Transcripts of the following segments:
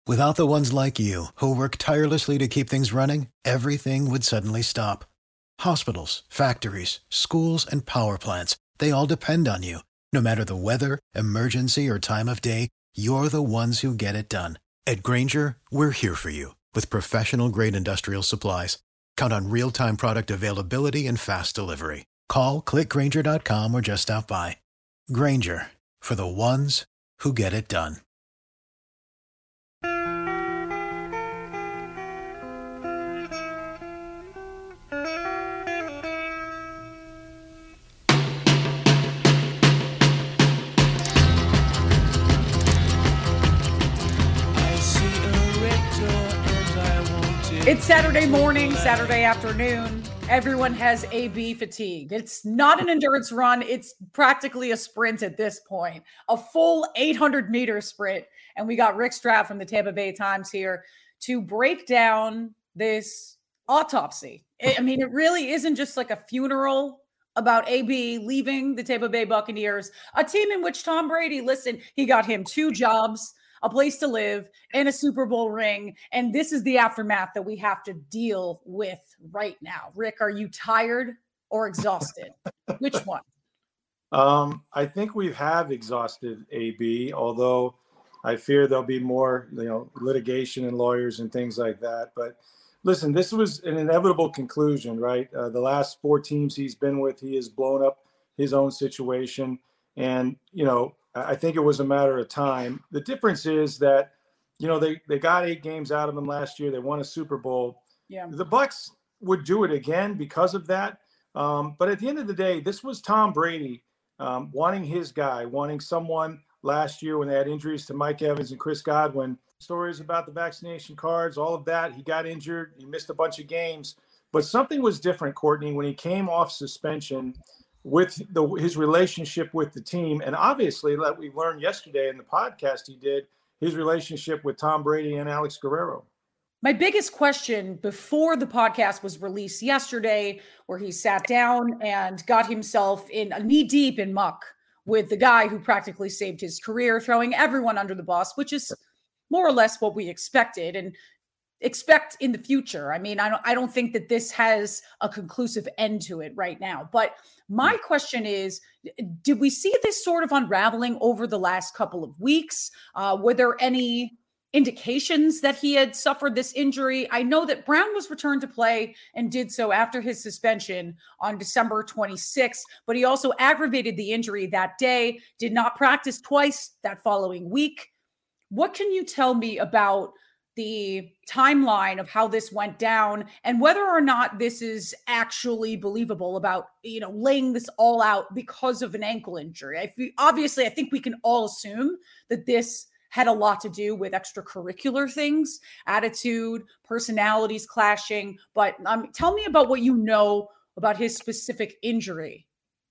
Without the ones like you, who work tirelessly to keep things running, everything would suddenly stop. Hospitals, factories, schools, and power plants, they all depend on you. No matter the weather, emergency, or time of day, you're the ones who get it done. At Grainger, we're here for you with professional-grade industrial supplies. Count on real-time product availability and fast delivery. Call, click Grainger.com, or just stop by. Grainger, for the ones who get it done. It's Saturday morning, Saturday afternoon. Everyone has AB fatigue. It's not an endurance run. It's practically a sprint at this point, a full 800-meter sprint. And we got Rick Stroud from the Tampa Bay Times here to break down this autopsy. I mean, it really isn't just like a funeral about AB leaving the Tampa Bay Buccaneers, a team in which Tom Brady, listen, he got him 2 jobs, a place to live, and a Super Bowl ring. And this is the aftermath that we have to deal with right now. Rick, are you tired or exhausted? Which one? I think we have exhausted AB, although I fear there'll be more, litigation and lawyers and things like that. But listen, this was an inevitable conclusion, right? The last 4 teams he's been with, he has blown up his own situation. And, I think it was a matter of time. The difference is that, they got 8 games out of him last year. They won a Super Bowl. Yeah. The Bucs would do it again because of that. But at the end of the day, this was Tom Brady wanting his guy, wanting someone last year when they had injuries to Mike Evans and Chris Godwin. Stories about the vaccination cards, all of that. He got injured. He missed a bunch of games. But something was different, Courtney, when he came off suspension with his relationship with the team. And obviously, like we learned yesterday in the podcast he did, his relationship with Tom Brady and Alex Guerrero. My biggest question before the podcast was released yesterday, where he sat down and got himself in knee deep in muck with the guy who practically saved his career, throwing everyone under the bus, which is more or less what we expected and expect in the future. I mean, I don't think that this has a conclusive end to it right now. But my question is, did we see this sort of unraveling over the last couple of weeks? Were there any indications that he had suffered this injury? I know that Brown was returned to play and did so after his suspension on December 26th, but he also aggravated the injury that day, did not practice twice that following week. What can you tell me about the timeline of how this went down and whether or not this is actually believable about, laying this all out because of an ankle injury? Obviously, I think we can all assume that this had a lot to do with extracurricular things, attitude, personalities clashing. But tell me about what you know about his specific injury.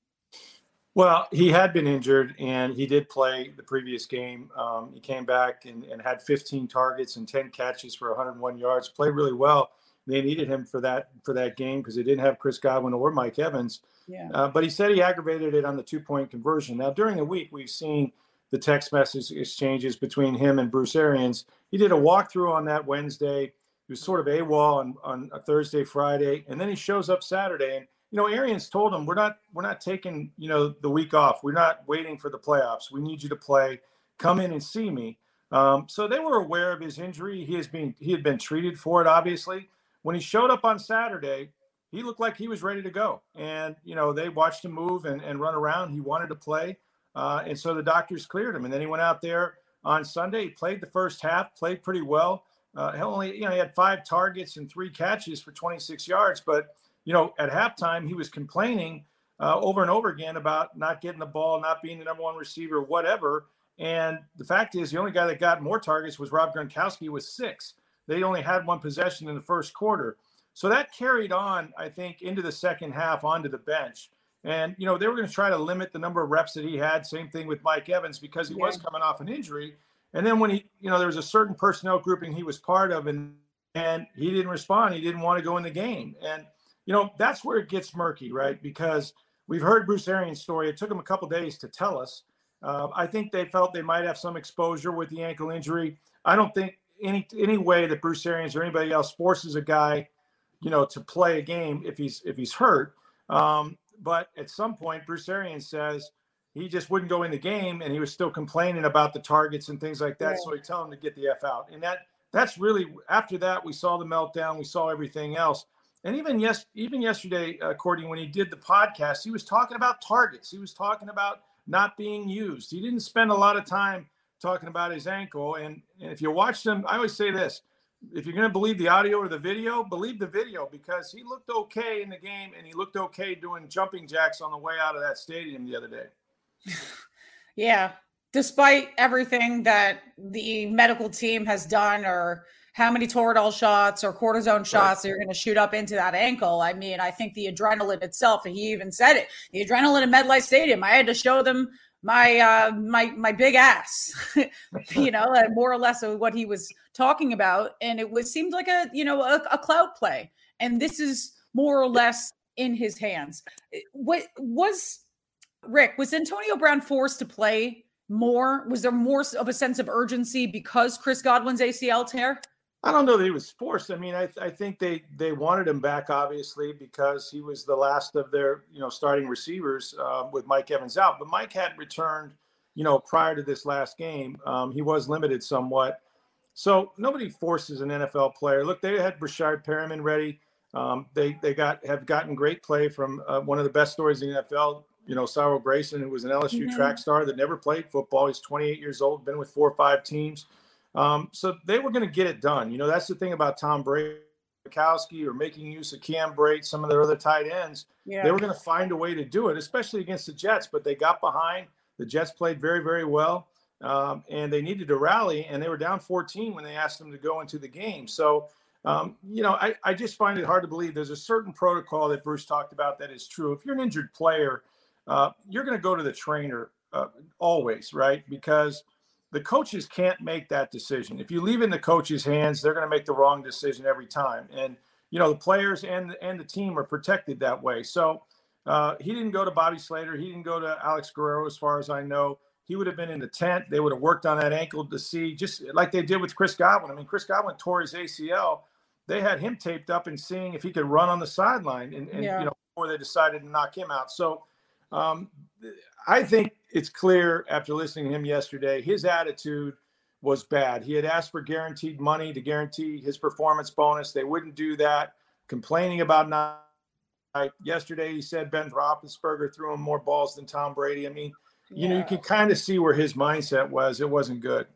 Well, he had been injured, and he did play the previous game. He came back and had 15 targets and 10 catches for 101 yards, played really well. They needed him for that game because they didn't have Chris Godwin or Mike Evans. Yeah. But he said he aggravated it on the 2-point conversion. Now, during the week, we've seen the text message exchanges between him and Bruce Arians. He did a walkthrough on that Wednesday. He was sort of AWOL on a Thursday, Friday, and then he shows up Saturday. And Arians told him, we're not taking, the week off. We're not waiting for the playoffs. We need you to play. Come in and see me. So they were aware of his injury. He had been treated for it, obviously. When he showed up on Saturday, he looked like he was ready to go. And, they watched him move and run around. He wanted to play. And so the doctors cleared him. And then he went out there on Sunday. He played the first half, played pretty well. He had 5 targets and 3 catches for 26 yards. But at halftime, he was complaining over and over again about not getting the ball, not being the number 1 receiver, whatever. And the fact is, the only guy that got more targets was Rob Gronkowski with 6. They only had 1 possession in the first quarter. So that carried on, I think, into the second half onto the bench. And, they were going to try to limit the number of reps that he had. Same thing with Mike Evans because he was coming off an injury. And then when he, there was a certain personnel grouping he was part of and he didn't respond. He didn't want to go in the game. And, that's where it gets murky, right? Because we've heard Bruce Arians' story. It took him a couple days to tell us. I think they felt they might have some exposure with the ankle injury. I don't think any way that Bruce Arians or anybody else forces a guy, to play a game if he's hurt. But at some point, Bruce Arians says he just wouldn't go in the game, and he was still complaining about the targets and things like that. Yeah. So he told him to get the F out. And that's really, after that, we saw the meltdown, we saw everything else. And even yesterday, Courtney, when he did the podcast, he was talking about targets. He was talking about not being used. He didn't spend a lot of time talking about his ankle. And if you watched him, I always say this: if you're going to believe the audio or the video, believe the video, because he looked okay in the game, and he looked okay doing jumping jacks on the way out of that stadium the other day. Yeah. Despite everything that the medical team has done, or how many Toradol shots or cortisone shots that you're going to shoot up into that ankle. I mean, I think the adrenaline itself, and he even said it, the adrenaline in MetLife Stadium, I had to show them my big ass, more or less of what he was talking about. And it seemed like a clout play. And this is more or less in his hands. Was Antonio Brown forced to play more? Was there more of a sense of urgency because Chris Godwin's ACL tear? I don't know that he was forced. I mean, I think they wanted him back, obviously, because he was the last of their, starting receivers with Mike Evans out. But Mike had returned, prior to this last game. He was limited somewhat. So nobody forces an NFL player. Look, they had Brashard Perriman ready. They have gotten great play from one of the best stories in the NFL, Cyril Grayson, who was an LSU track star that never played football. He's 28 years old, been with 4 or 5 teams. So they were going to get it done. That's the thing about Tom Brady, Gronkowski, or making use of Cam Brate, some of their other tight ends. Yeah. They were going to find a way to do it, especially against the Jets. But they got behind. The Jets played very, very well, and they needed to rally. And they were down 14 when they asked them to go into the game. So, I just find it hard to believe there's a certain protocol that Bruce talked about that is true. If you're an injured player, you're going to go to the trainer always, right? Because the coaches can't make that decision. If you leave it in the coach's hands, they're going to make the wrong decision every time. And, the players and the team are protected that way. So he didn't go to Bobby Slater. He didn't go to Alex Guerrero, as far as I know. He would have been in the tent. They would have worked on that ankle to see, just like they did with Chris Godwin. I mean, Chris Godwin tore his ACL. They had him taped up and seeing if he could run on the sideline and before they decided to knock him out. So I think it's clear after listening to him yesterday, his attitude was bad. He had asked for guaranteed money to guarantee his performance bonus. They wouldn't do that, complaining about not. Yesterday, he said Ben Roethlisberger threw him more balls than Tom Brady. I mean, you can kind of see where his mindset was. It wasn't good.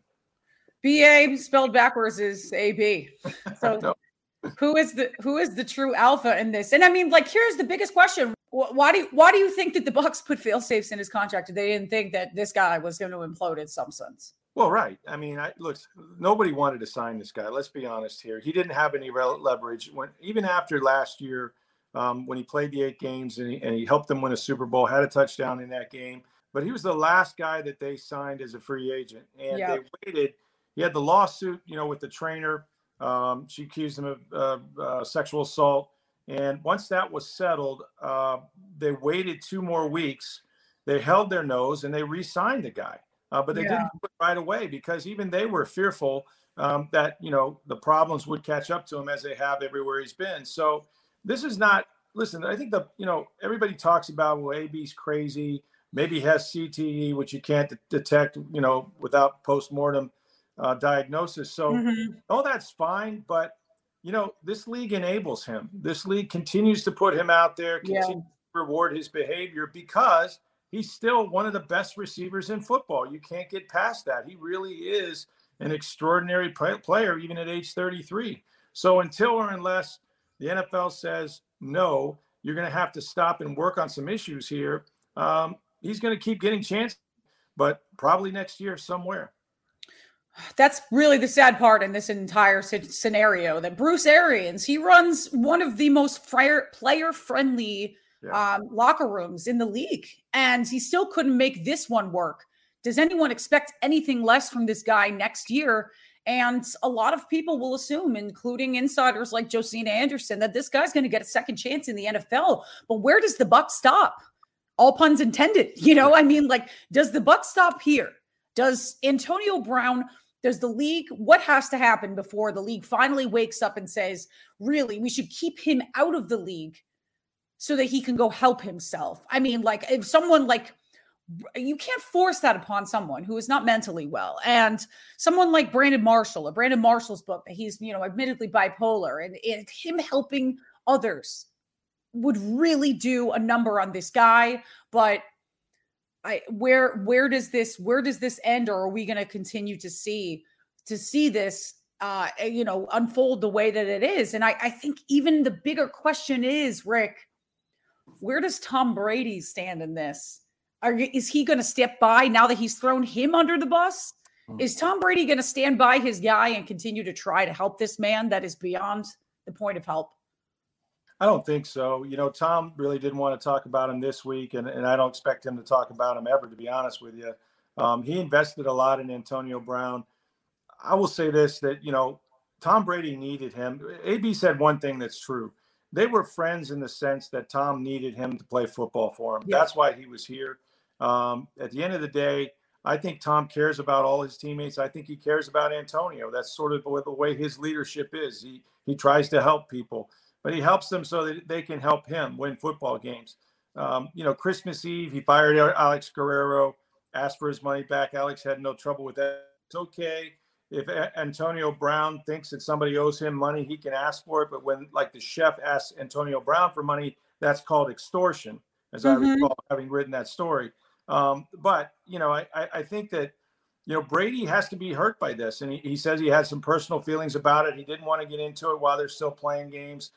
BA spelled backwards is AB. So no. Who is the true alpha in this? And I mean, here's the biggest question. Why do you think that the Bucs put fail-safes in his contract if they didn't think that this guy was going to implode in some sense? Well, right. I mean, look, nobody wanted to sign this guy. Let's be honest here. He didn't have any leverage even after last year when he played the 8 games and he helped them win a Super Bowl, had a touchdown in that game. But he was the last guy that they signed as a free agent. And they waited. He had the lawsuit, with the trainer. She accused him of sexual assault. And once that was settled, they waited 2 more weeks. They held their nose and they re-signed the guy. But they didn't do it right away because even they were fearful that, the problems would catch up to him as they have everywhere he's been. So this is not – listen, I think everybody talks about, well, AB's crazy. Maybe he has CTE, which you can't detect, without postmortem diagnosis. So all that's fine. But, this league enables him. This league continues to put him out there, continues to reward his behavior because – he's still one of the best receivers in football. You can't get past that. He really is an extraordinary player, even at age 33. So until or unless the NFL says, no, you're going to have to stop and work on some issues here, he's going to keep getting chances, but probably next year somewhere. That's really the sad part in this entire scenario, that Bruce Arians, he runs one of the most player-friendly locker rooms in the league, and he still couldn't make this one work. Does anyone expect anything less from this guy next year? And a lot of people will assume, including insiders like Josina Anderson, that this guy's going to get a second chance in the NFL. But where does the buck stop? All puns intended. I mean, does the buck stop here? Does Antonio Brown Does the league, what has to happen before the league finally wakes up and says, really, we should keep him out of the league so that he can go help himself? I mean, like, if someone like, you can't force that upon someone who is not mentally well. And someone like Brandon Marshall's book, that he's, admittedly bipolar, and him helping others would really do a number on this guy. But where does this end, or are we going to continue to see this unfold the way that it is? And I think even the bigger question is, Rick, where does Tom Brady stand in this? Is he going to step by now that he's thrown him under the bus? Is Tom Brady going to stand by his guy and continue to try to help this man that is beyond the point of help? I don't think so. Tom really didn't want to talk about him this week, and I don't expect him to talk about him ever, to be honest with you. He invested a lot in Antonio Brown. I will say this, that, Tom Brady needed him. AB said one thing that's true. They were friends in the sense that Tom needed him to play football for him. Yeah. That's why he was here. At the end of the day, I think Tom cares about all his teammates. I think he cares about Antonio. That's sort of the way his leadership is. He tries to help people, but he helps them so that they can help him win football games. Christmas Eve, he fired Alex Guerrero, asked for his money back. Alex had no trouble with that. It's okay. If Antonio Brown thinks that somebody owes him money, he can ask for it. But when, like, the chef asks Antonio Brown for money, that's called extortion, as I recall having written that story. But, I think that, Brady has to be hurt by this. And he says he had some personal feelings about it. He didn't want to get into it while they're still playing games.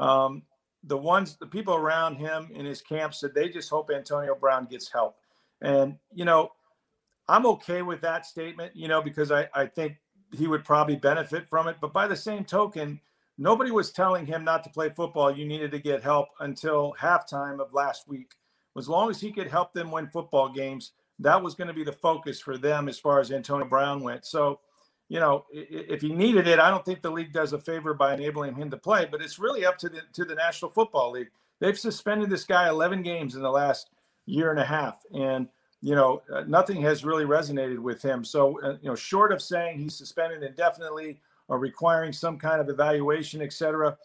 The people around him in his camp said they just hope Antonio Brown gets help. And, I'm okay with that statement, because I think he would probably benefit from it. But by the same token, nobody was telling him not to play football. You needed to get help until halftime of last week. As long as he could help them win football games, that was going to be the focus for them as far as Antonio Brown went. So, if he needed it, I don't think the league does a favor by enabling him to play. But it's really up to the National Football League. They've suspended this guy 11 games in the last year and a half. And nothing has really resonated with him. So, short of saying he's suspended indefinitely or requiring some kind of evaluation, et cetera,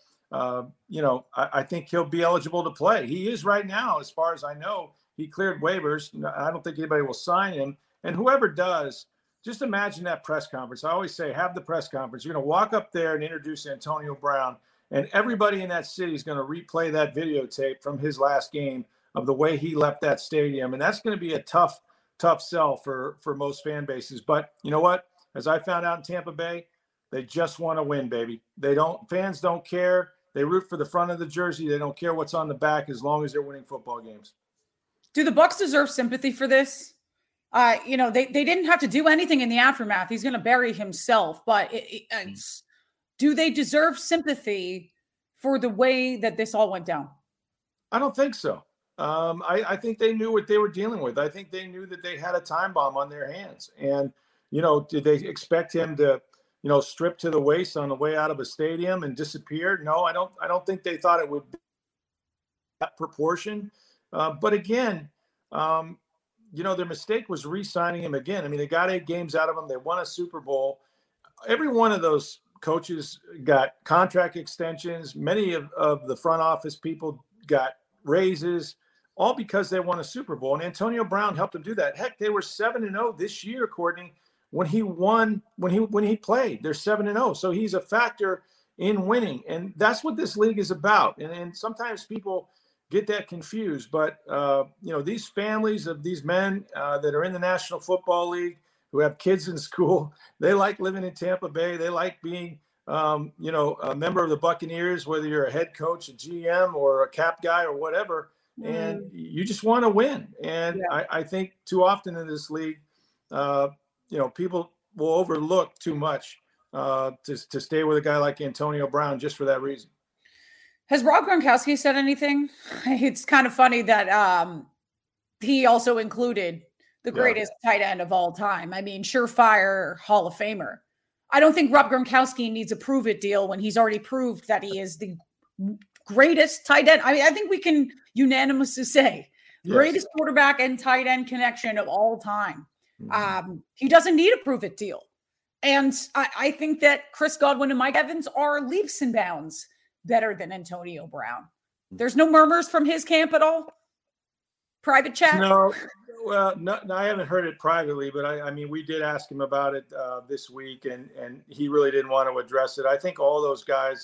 I think he'll be eligible to play. He is right now, as far as I know. He cleared waivers. I don't think anybody will sign him. And whoever does, just imagine that press conference. I always say, have the press conference. You're going to walk up there and introduce Antonio Brown, and everybody in that city is going to replay that videotape from his last game of the way he left that stadium. And that's going to be a tough sell for most fan bases. But you know what? As I found out in Tampa Bay, they just want to win, baby. Fans don't care. They root for the front of the jersey. They don't care what's on the back as long as they're winning football games. Do the Bucs deserve sympathy for this? They didn't have to do anything in the aftermath. He's going to bury himself. But do they deserve sympathy for the way that this all went down? I don't think so. I think they knew what they were dealing with. I think they knew that they had a time bomb on their hands. And, did they expect him to, strip to the waist on the way out of a stadium and disappear? No, I don't think they thought it would be that proportion. But again, their mistake was re-signing him again. I mean, they got 8 games out of him. They won a Super Bowl. Every one of those coaches got contract extensions. Many of the front office people got raises, all because they won a Super Bowl. And Antonio Brown helped them do that. Heck, they were 7-0 this year, Courtney, when he played. They're 7-0. So he's a factor in winning. And that's what this league is about. And sometimes people get that confused. But, these families of these men that are in the National Football League who have kids in school, they like living in Tampa Bay. They like being a member of the Buccaneers, whether you're a head coach, a GM, or a cap guy or whatever, and you just want to win. And I think too often in this league, people will overlook too much to stay with a guy like Antonio Brown just for that reason. Has Rob Gronkowski said anything? It's kind of funny that he also included the greatest tight end of all time. I mean, surefire Hall of Famer. I don't think Rob Gronkowski needs a prove it deal when he's already proved that he is the greatest tight end. I mean, I think we can unanimously say greatest quarterback and tight end connection of all time. He doesn't need a prove it deal. And I think that Chris Godwin and Mike Evans are leaps and bounds better than Antonio Brown. There's no murmurs from his camp at all? Private chat? No, well, no, I haven't heard it privately, but I mean, we did ask him about it this week, and he really didn't want to address it. I think all those guys,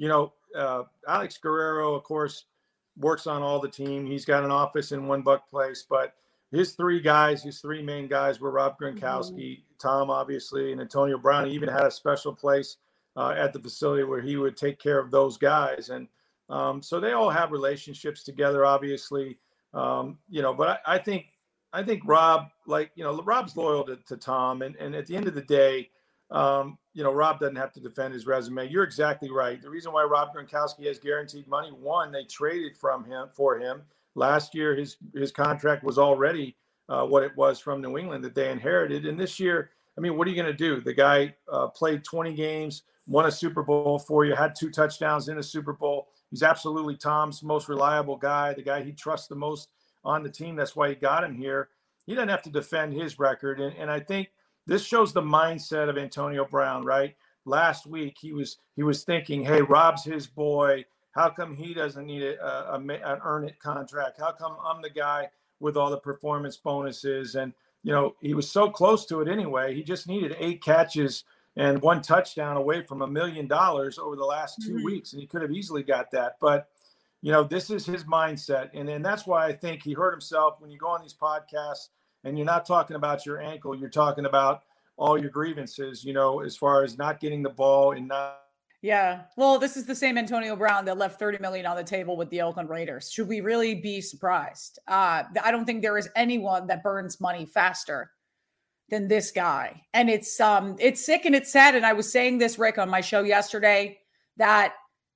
Alex Guerrero, of course, works on all the team. He's got an office in One Buck Place, but his three main guys were Rob Gronkowski, Tom, obviously, and Antonio Brown. He even had a special place at the facility where he would take care of those guys. And so they all have relationships together, obviously. But I think Rob, Rob's loyal to Tom. And at the end of the day, Rob doesn't have to defend his resume. You're exactly right. The reason why Rob Gronkowski has guaranteed money, one, they traded for him. Last year, his contract was already what it was from New England that they inherited. And this year, I mean, what are you going to do? The guy played 20 games, won a Super Bowl for you, had 2 touchdowns in a Super Bowl. He's absolutely Tom's most reliable guy, the guy he trusts the most on the team. That's why he got him here. He doesn't have to defend his record. And I think this shows the mindset of Antonio Brown, right? Last week, he was thinking, hey, Rob's his boy. How come he doesn't need an earn it contract? How come I'm the guy with all the performance bonuses? And, he was so close to it anyway. He just needed 8 catches and 1 touchdown away from $1 million over the last 2 weeks. And he could have easily got that. But, this is his mindset. And that's why I think he hurt himself. When you go on these podcasts and you're not talking about your ankle, you're talking about all your grievances, as far as not getting the ball and not. Yeah. Well, this is the same Antonio Brown that left $30 million on the table with the Oakland Raiders. Should we really be surprised? I don't think there is anyone that burns money faster than this guy. And it's sick and it's sad. And I was saying this, Rick, on my show yesterday, that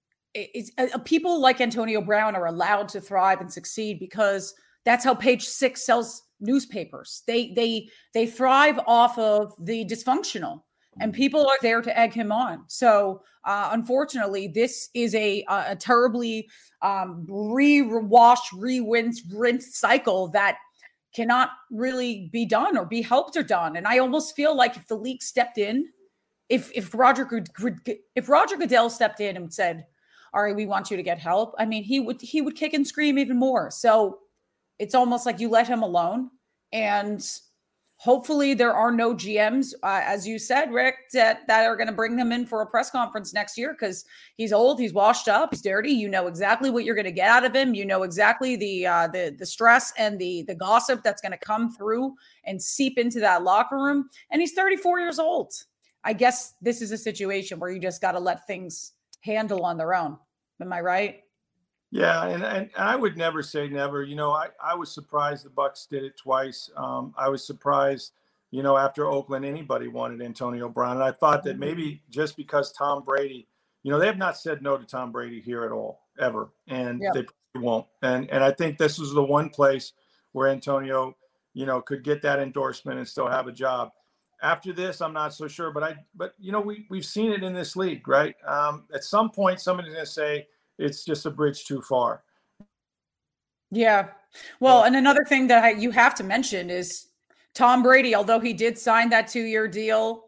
people like Antonio Brown are allowed to thrive and succeed because that's how Page Six sells newspapers. They thrive off of the dysfunctional. And people are there to egg him on. So, unfortunately, this is a terribly rinse cycle that cannot really be done or be helped or done. And I almost feel like if the league stepped in, if Roger Goodell stepped in and said, "All right, we want you to get help," I mean, he would kick and scream even more. So it's almost like you let him alone, and hopefully there are no GMs, as you said, Rick, that are going to bring him in for a press conference next year because he's old, he's washed up, he's dirty. You know exactly what you're going to get out of him. You know exactly the stress and the gossip that's going to come through and seep into that locker room. And he's 34 years old. I guess this is a situation where you just got to let things handle on their own. Am I right? Yeah, and I would never say never. I was surprised the Bucs did it twice. I was surprised, after Oakland, anybody wanted Antonio Brown. And I thought that maybe just because Tom Brady, they have not said no to Tom Brady here at all, ever. And they probably won't. And I think this was the one place where Antonio, could get that endorsement and still have a job. After this, I'm not so sure. But we've seen it in this league, right? At some point, somebody's going to say, it's just a bridge too far. Yeah. Well, and another thing that you have to mention is Tom Brady, although he did sign that 2-year deal,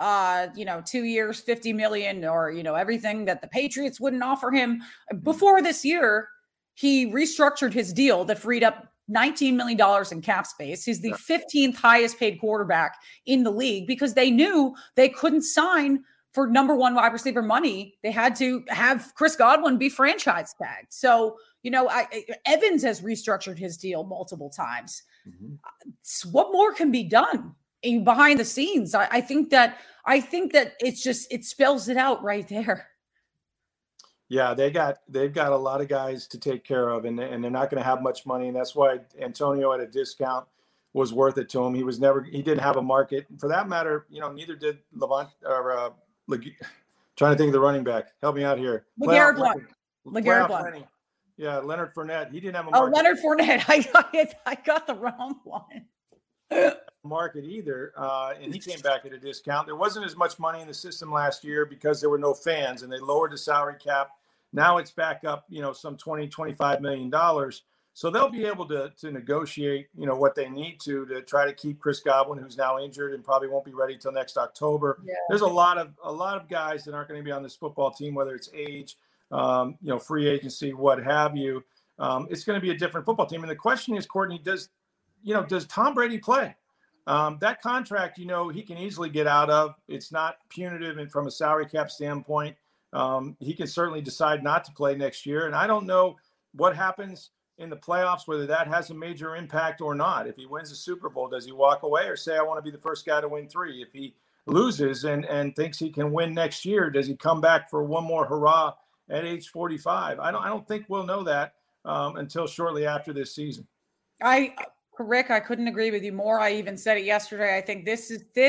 2 years, $50 million, or, everything that the Patriots wouldn't offer him. Before this year, he restructured his deal that freed up $19 million in cap space. He's the 15th highest paid quarterback in the league because they knew they couldn't sign for number 1 wide receiver money. They had to have Chris Godwin be franchise tagged. So, Evans has restructured his deal multiple times. What more can be done behind the scenes? I think that it spells it out right there. Yeah, they've got a lot of guys to take care of, and they're not going to have much money. And that's why Antonio at a discount was worth it to him. He didn't have a market for that matter. Neither did Levant or trying to think of the running back. Help me out here. LeGarrette Blount. Yeah, Leonard Fournette. He didn't have a market. Oh, Leonard Fournette. I got the wrong one. Market either, and he came back at a discount. There wasn't as much money in the system last year because there were no fans, and they lowered the salary cap. Now it's back up, some $20, $25 million. So they'll be able to negotiate, what they need to try to keep Chris Godwin, who's now injured and probably won't be ready till next October. Yeah. There's a lot of guys that aren't going to be on this football team, whether it's age, free agency, what have you. It's going to be a different football team. And the question is, Courtney, does Tom Brady play? That contract, he can easily get out of. It's not punitive, and from a salary cap standpoint, he can certainly decide not to play next year. And I don't know what happens in the playoffs, whether that has a major impact or not. If he wins the Super Bowl, does he walk away or say, I want to be the first guy to win 3? If he loses and thinks he can win next year, does he come back for one more hurrah at age 45? I don't think we'll know that until shortly after this season. Rick, I couldn't agree with you more. I even said it yesterday. I think this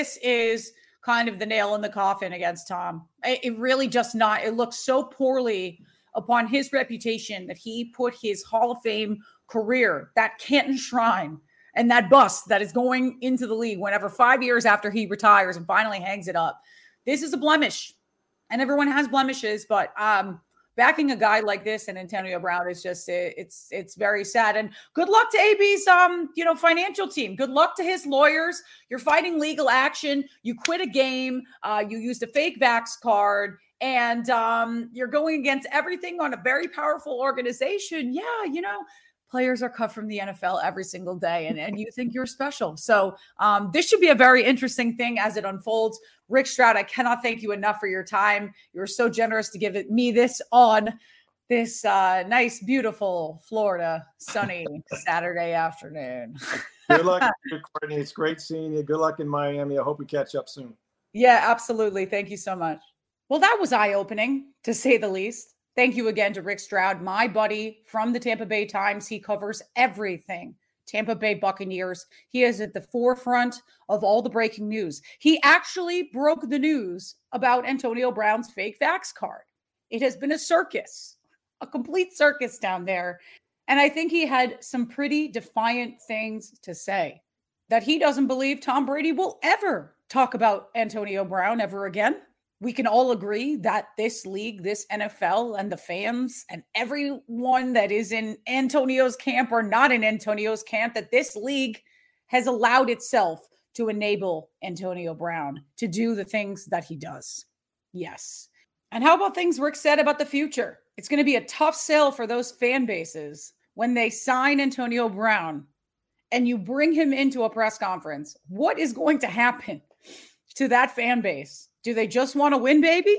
is kind of the nail in the coffin against Tom. It really just not. It looks so poorly upon his reputation that he put his Hall of Fame career, that Canton Shrine, and that bus that is going into the league whenever 5 years after he retires and finally hangs it up. This is a blemish, and everyone has blemishes, but backing a guy like this and Antonio Brown is just, it's very sad. And good luck to AB's, financial team. Good luck to his lawyers. You're fighting legal action. You quit a game. You used a fake Vax card, and you're going against everything on a very powerful organization. Yeah, players are cut from the NFL every single day, and you think you're special. So this should be a very interesting thing as it unfolds. Rick Stroud, I cannot thank you enough for your time. You were so generous to give me this on this nice, beautiful Florida sunny Saturday afternoon. Good luck, Courtney. It's great seeing you. Good luck in Miami. I hope we catch up soon. Yeah, absolutely. Thank you so much. Well, that was eye-opening, to say the least. Thank you again to Rick Stroud, my buddy from the Tampa Bay Times. He covers everything Tampa Bay Buccaneers. He is at the forefront of all the breaking news. He actually broke the news about Antonio Brown's fake Vax card. It has been a circus, a complete circus down there. And I think he had some pretty defiant things to say, that he doesn't believe Tom Brady will ever talk about Antonio Brown ever again. We can all agree that this league, this NFL, and the fans and everyone that is in Antonio's camp or not in Antonio's camp, that this league has allowed itself to enable Antonio Brown to do the things that he does. Yes. And how about things Rick said about the future? It's going to be a tough sell for those fan bases when they sign Antonio Brown and you bring him into a press conference. What is going to happen to that fan base? Do they just want to win, baby?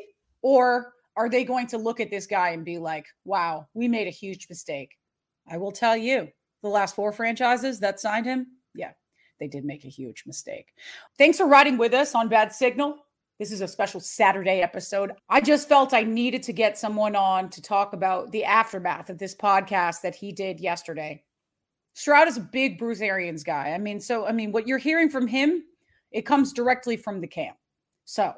Or are they going to look at this guy and be like, wow, we made a huge mistake? I will tell you, the last 4 franchises that signed him, yeah, they did make a huge mistake. Thanks for riding with us on Bad Signal. This is a special Saturday episode. I just felt I needed to get someone on to talk about the aftermath of this podcast that he did yesterday. Stroud is a big Bruce Arians guy. I mean, what you're hearing from him, it comes directly from the camp. So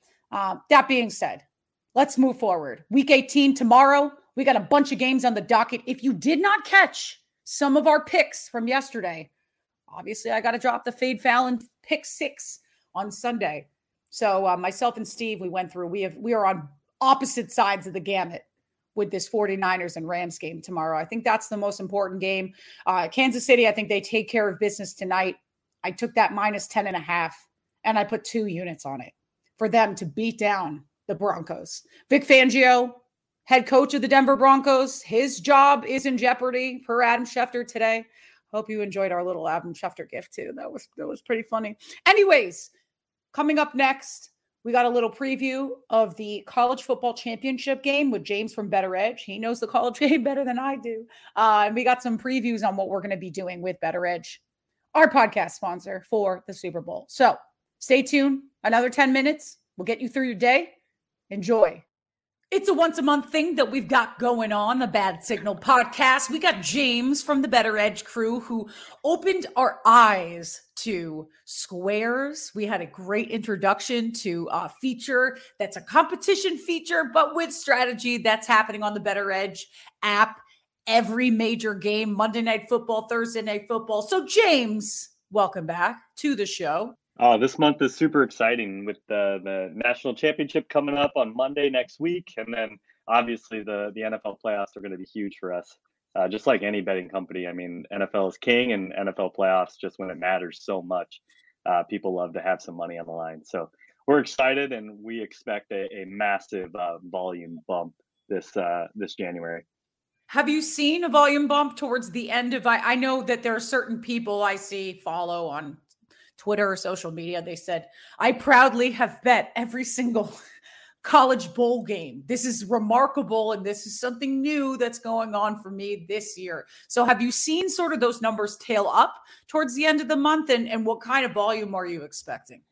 that being said, let's move forward. Week 18 tomorrow. We got a bunch of games on the docket. If you did not catch some of our picks from yesterday, obviously I got to drop the Fade Fallon pick 6 on Sunday. So myself and Steve, we went through. We are on opposite sides of the gamut with this 49ers and Rams game tomorrow. I think that's the most important game. Kansas City, I think they take care of business tonight. I took that minus 10.5 and I put 2 units on it for them to beat down the Broncos. Vic Fangio, head coach of the Denver Broncos, his job is in jeopardy per Adam Schefter today. Hope you enjoyed our little Adam Schefter gift too. That was pretty funny. Anyways, coming up next, we got a little preview of the college football championship game with James from Better Edge. He knows the college game better than I do. And we got some previews on what we're going to be doing with Better Edge, our podcast sponsor for the Super Bowl. So stay tuned. Another 10 minutes. We'll get you through your day. Enjoy. It's a once a month thing that we've got going on, the Bad Signal podcast. We got James from the Better Edge crew who opened our eyes to squares. We had a great introduction to a feature that's a competition feature, but with strategy that's happening on the Better Edge app. Every major game, Monday Night Football, Thursday Night Football. So James, welcome back to the show. This month is super exciting with the national championship coming up on Monday next week. And then obviously the NFL playoffs are going to be huge for us. just like any betting company. I mean, NFL is king, and NFL playoffs, just when it matters so much, people love to have some money on the line. So we're excited, and we expect a massive volume bump this January. Have you seen a volume bump towards the end of? I know that there are certain people I see follow on Twitter or social media. They said, I proudly have bet every single college bowl game. This is remarkable, and this is something new that's going on for me this year. So have you seen sort of those numbers tail up towards the end of the month, and what kind of volume are you expecting?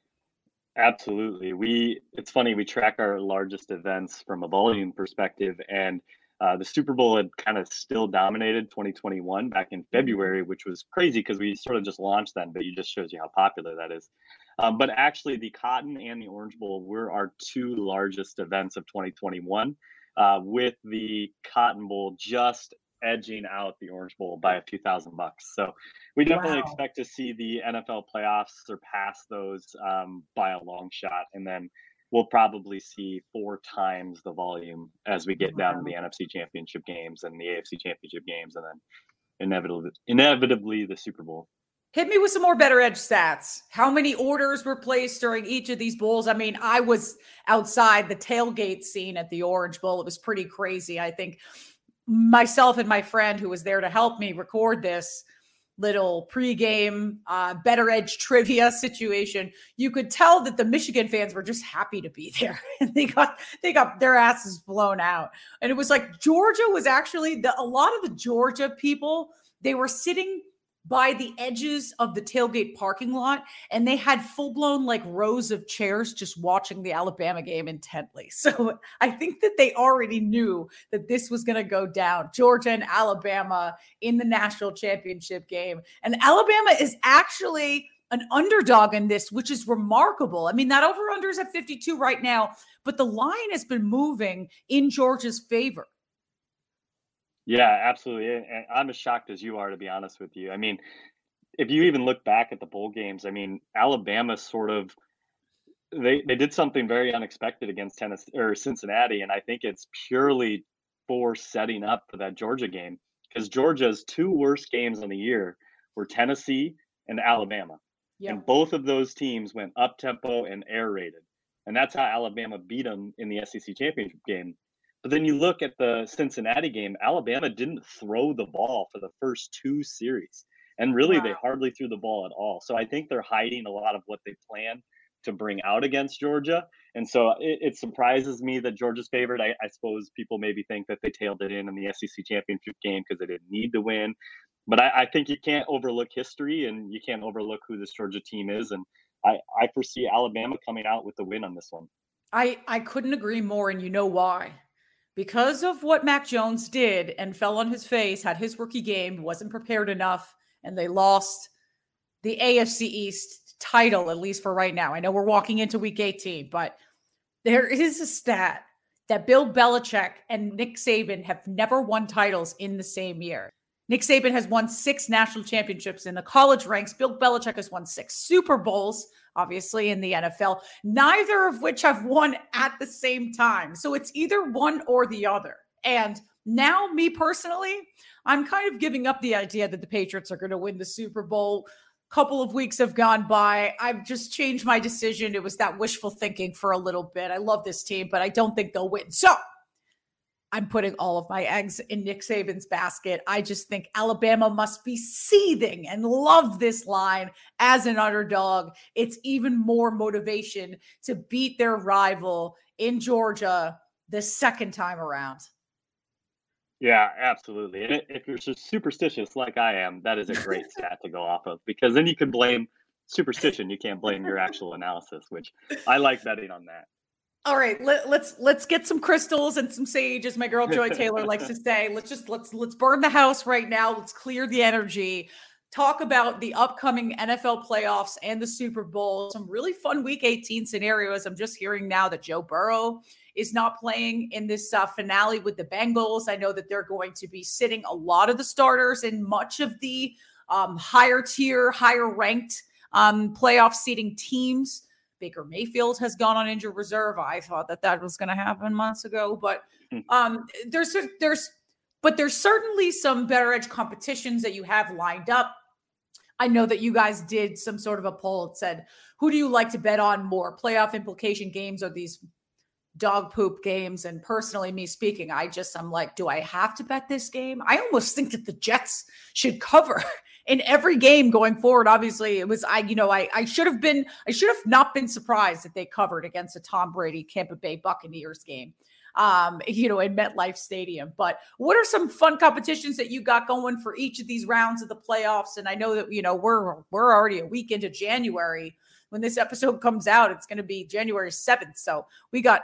Absolutely. It's funny, we track our largest events from a volume perspective, and the Super Bowl had kind of still dominated 2021 back in February, which was crazy because we sort of just launched then, but it just shows you how popular that is. But actually, the Cotton and the Orange Bowl were our two largest events of 2021, with the Cotton Bowl just edging out the Orange Bowl by a few $1,000. So we definitely expect to see the NFL playoffs surpass those by a long shot, and then we'll probably see 4 times the volume as we get down to the NFC Championship games and the AFC Championship games, and then inevitably the Super Bowl. Hit me with some more Better Edge stats. How many orders were placed during each of these bowls? I mean, I was outside the tailgate scene at the Orange Bowl. It was pretty crazy. I think myself and my friend who was there to help me record this little pregame Better Edge trivia situation, you could tell that the Michigan fans were just happy to be there. And they got their asses blown out. And it was like Georgia was actually a lot of the Georgia people, they were sitting by the edges of the tailgate parking lot, and they had full-blown like rows of chairs just watching the Alabama game intently. So I think that they already knew that this was going to go down. Georgia and Alabama in the national championship game. And Alabama is actually an underdog in this, which is remarkable. I mean, that over-under is at 52 right now, but the line has been moving in Georgia's favor. Yeah, absolutely. And I'm as shocked as you are, to be honest with you. I mean, if you even look back at the bowl games, I mean, Alabama sort of they did something very unexpected against Tennessee or Cincinnati, and I think it's purely for setting up for that Georgia game, because Georgia's 2 worst games on the year were Tennessee and Alabama. Yeah. And both of those teams went up tempo and air raided. And that's how Alabama beat them in the SEC championship game. But then you look at the Cincinnati game, Alabama didn't throw the ball for the first 2 series. And really, they hardly threw the ball at all. So I think they're hiding a lot of what they plan to bring out against Georgia. And so it surprises me that Georgia's favored. I suppose people maybe think that they tailed it in the SEC championship game because they didn't need to win. But I think you can't overlook history, and you can't overlook who this Georgia team is. And I foresee Alabama coming out with the win on this one. I couldn't agree more, and you know why. Because of what Mac Jones did and fell on his face, had his rookie game, wasn't prepared enough, and they lost the AFC East title, at least for right now. I know we're walking into week 18, but there is a stat that Bill Belichick and Nick Saban have never won titles in the same year. Nick Saban has won 6 national championships in the college ranks. Bill Belichick has won 6 Super Bowls, obviously, in the NFL, neither of which have won at the same time. So it's either one or the other. And now, me personally, I'm kind of giving up the idea that the Patriots are going to win the Super Bowl. A couple of weeks have gone by. I've just changed my decision. It was that wishful thinking for a little bit. I love this team, but I don't think they'll win. So I'm putting all of my eggs in Nick Saban's basket. I just think Alabama must be seething and love this line as an underdog. It's even more motivation to beat their rival in Georgia the second time around. Yeah, absolutely. And if you're superstitious like I am, that is a great stat to go off of, because then you can blame superstition. You can't blame your actual analysis, which I like betting on that. All right, let's get some crystals and some sage, as my girl Joy Taylor likes to say. Let's burn the house right now. Let's clear the energy. Talk about the upcoming NFL playoffs and the Super Bowl. Some really fun Week 18 scenarios. I'm just hearing now that Joe Burrow is not playing in this finale with the Bengals. I know that they're going to be sitting a lot of the starters in much of the higher tier, higher ranked playoff seeding teams. Baker Mayfield has gone on injured reserve. I thought that was going to happen months ago, but there's but there's certainly some Better Edge competitions that you have lined up. I know that you guys did some sort of a poll that said, who do you like to bet on more, playoff implication games or these dog poop games? And personally, me speaking, I'm like, do I have to bet this game? I almost think that the Jets should cover in every game going forward. Obviously, I should have not been surprised that they covered against a Tom Brady Tampa Bay Buccaneers game, in MetLife Stadium. But what are some fun competitions that you got going for each of these rounds of the playoffs? And I know that, we're already a week into January. When this episode comes out, it's going to be January 7th. So we got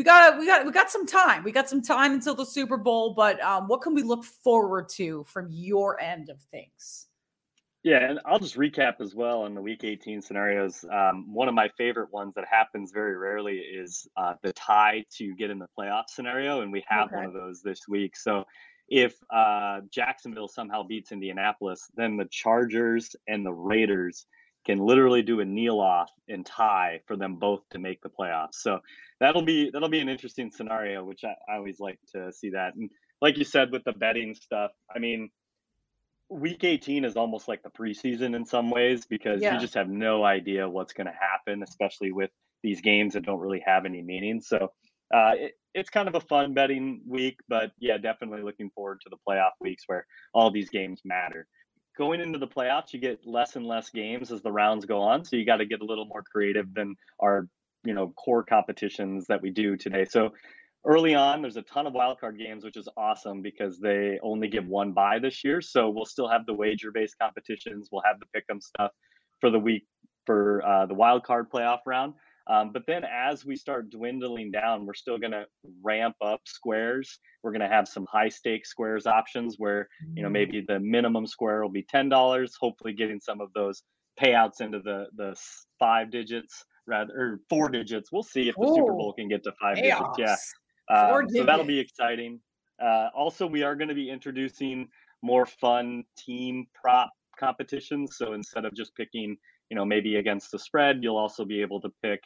some time. We got some time until the Super Bowl, but what can we look forward to from your end of things? Yeah, and I'll just recap as well on the Week 18 scenarios. One of my favorite ones that happens very rarely is the tie to get in the playoff scenario, and we have one of those this week. So if Jacksonville somehow beats Indianapolis, then the Chargers and the Raiders can literally do a kneel off and tie for them both to make the playoffs. So that'll be an interesting scenario, which I always like to see that. And like you said, with the betting stuff, I mean, Week 18 is almost like the preseason in some ways, because you just have no idea what's going to happen, especially with these games that don't really have any meaning. So it's kind of a fun betting week, but yeah, definitely looking forward to the playoff weeks where all these games matter. Going into the playoffs, you get less and less games as the rounds go on. So you got to get a little more creative than our, core competitions that we do today. So early on, there's a ton of wildcard games, which is awesome because they only give one bye this year. So we'll still have the wager-based competitions. We'll have the pick'em stuff for the week for the wildcard playoff round. But then as we start dwindling down, we're still going to ramp up squares. We're going to have some high stakes squares options where, maybe the minimum square will be $10, hopefully getting some of those payouts into the 5 digits or 4 digits. We'll see if the Super Bowl can get to 5 digits. Yeah. So that'll be exciting. Also, we are going to be introducing more fun team prop competitions. So instead of just picking, maybe against the spread, you'll also be able to pick,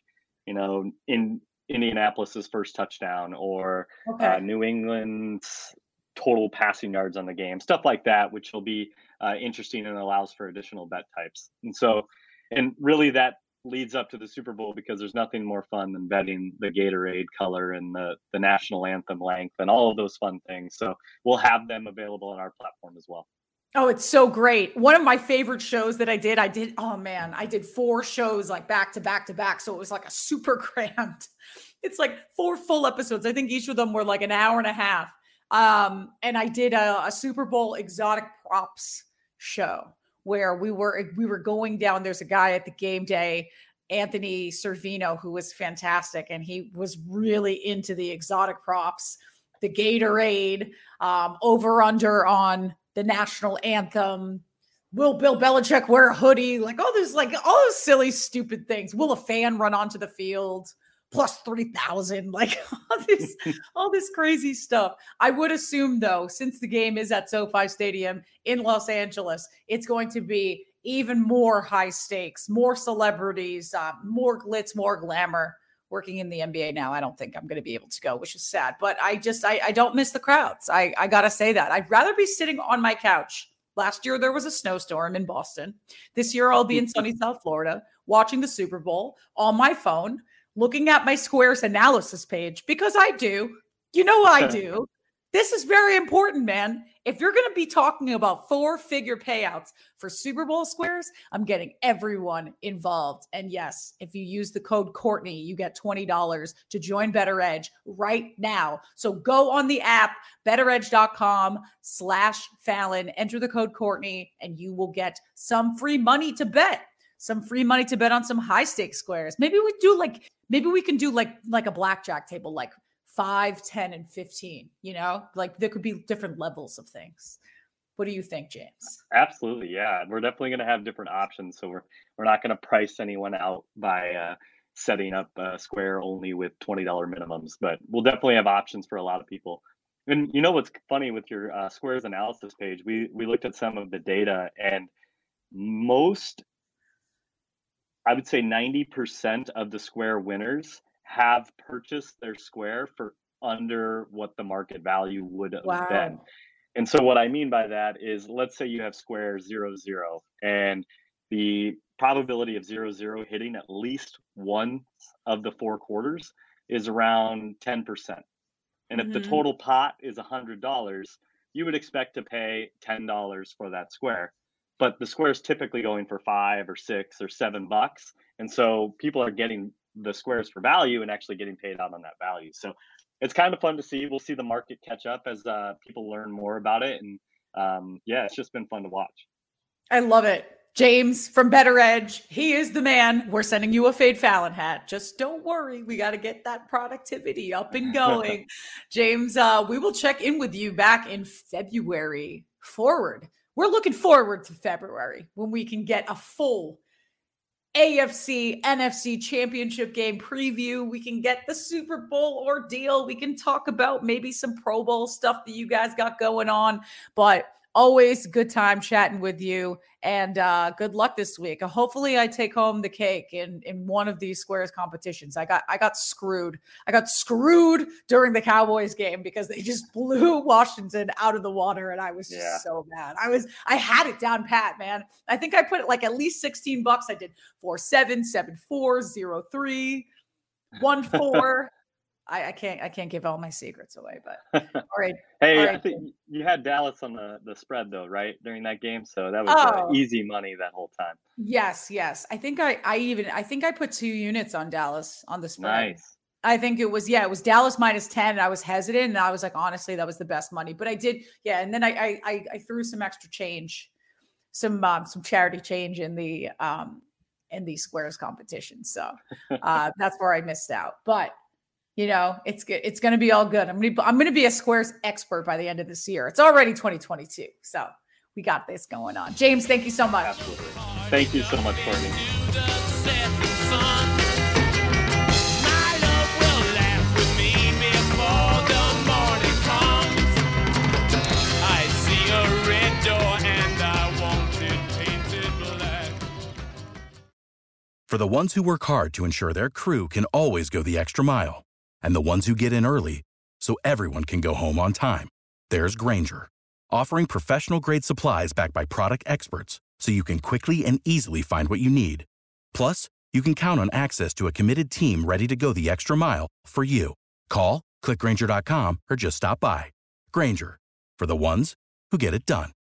in Indianapolis's first touchdown or New England's total passing yards on the game, stuff like that, which will be interesting and allows for additional bet types. And really that leads up to the Super Bowl, because there's nothing more fun than betting the Gatorade color and the national anthem length and all of those fun things. So we'll have them available on our platform as well. Oh, it's so great. One of my favorite shows that I did 4 shows like back to back to back. So it was like a super crammed. It's like 4 full episodes. I think each of them were like an hour and a half. And I did a Super Bowl exotic props show where we were going down. There's a guy at the game day, Anthony Servino, who was fantastic. And he was really into the exotic props, the Gatorade, over under on the national anthem. Will Bill Belichick wear a hoodie? Like all those silly, stupid things. Will a fan run onto the field? Plus 3,000, like all this crazy stuff. I would assume, though, since the game is at SoFi Stadium in Los Angeles, it's going to be even more high stakes, more celebrities, more glitz, more glamour. Working in the NBA now, I don't think I'm going to be able to go, which is sad. But I don't miss the crowds. I got to say that. I'd rather be sitting on my couch. Last year, there was a snowstorm in Boston. This year, I'll be in sunny South Florida watching the Super Bowl on my phone, looking at my Squares analysis page, because I do. I do. This is very important, man. If you're going to be talking about 4-figure payouts for Super Bowl squares, I'm getting everyone involved. And yes, if you use the code Courtney, you get $20 to join Better Edge right now. So go on the app, betteredge.com/Fallon, enter the code Courtney, and you will get some free money to bet. Some free money to bet on some high stakes squares. Maybe we can do like a blackjack table, like 5, 10, and 15, like there could be different levels of things. What do you think, James? Absolutely. Yeah. We're definitely going to have different options. So we're not going to price anyone out by setting up a square only with $20 minimums, but we'll definitely have options for a lot of people. And what's funny with your squares analysis page, we looked at some of the data, and I would say 90% of the square winners have purchased their square for under what the market value would have been. And so what I mean by that is, let's say you have square 0, 0, and the probability of 0, 0 hitting at least one of the 4 quarters is around 10%. And if the Mhm. total pot is $100, you would expect to pay $10 for that square. But the square is typically going for 5 or 6 or 7 bucks. And so people are getting the squares for value and actually getting paid out on that value. So it's kind of fun to see. We'll see the market catch up as people learn more about it. And yeah, it's just been fun to watch. I love it. James from Better Edge, he is the man. We're sending you a Fade Fallon hat. Just don't worry. We got to get that productivity up and going. James, we will check in with you back in February. We're looking forward to February when we can get a full AFC, NFC championship game preview. We can get the Super Bowl ordeal. We can talk about maybe some Pro Bowl stuff that you guys got going on. But always good time chatting with you, and good luck this week. Hopefully I take home the cake in one of these squares competitions. I got screwed. I got screwed during the Cowboys game because they just blew Washington out of the water, and I was just so mad. I had it down pat, man. I think I put it like at least $16. I did 4-7, 7-4, 0-3, 1-4. I can't give all my secrets away, but all right. Hey, all right. I think you had Dallas on the spread though, right? During that game. So that was easy money that whole time. Yes. I think I put 2 units on Dallas on the spread. Nice. I think it was Dallas -10. And I was hesitant, and I was like, honestly, that was the best money. But I did, and then I threw some extra change, some charity change in the squares competition. So that's where I missed out. But it's good. It's going to be all good. I'm going to be a squares expert by the end of this year. It's already 2022. So we got this going on. James, thank you so much. Absolutely. Thank you so much, Courtney. For the ones who work hard to ensure their crew can always go the extra mile, and the ones who get in early so everyone can go home on time, there's Grainger, offering professional-grade supplies backed by product experts so you can quickly and easily find what you need. Plus, you can count on access to a committed team ready to go the extra mile for you. Call, click Grainger.com, or just stop by. Grainger, for the ones who get it done.